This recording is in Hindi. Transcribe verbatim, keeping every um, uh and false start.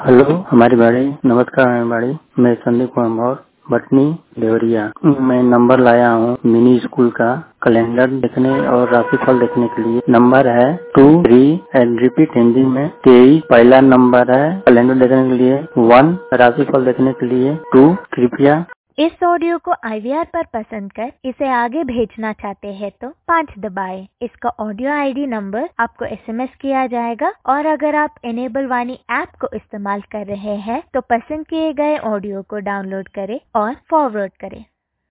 हेलो हमारी बाड़ी नमस्कार हमारी बाड़ी मैं संदीप कुमार बटनी देवरिया। मैं नंबर लाया हूँ मिनी स्कूल का कैलेंडर देखने और राशिफल देखने के लिए। नंबर है two three and repeat Hindi में तेईस। पहला नंबर है कैलेंडर देखने के लिए वन, राशिफल देखने के लिए टू। कृपया इस ऑडियो को आई वी आर पर पसंद कर इसे आगे भेजना चाहते हैं तो पाँच दबाएं। इसका ऑडियो आई डी नंबर आपको एस एम एस किया जाएगा और अगर आप इनेबल वाणी ऐप को इस्तेमाल कर रहे हैं तो पसंद किए गए ऑडियो को डाउनलोड करें और फॉरवर्ड करें।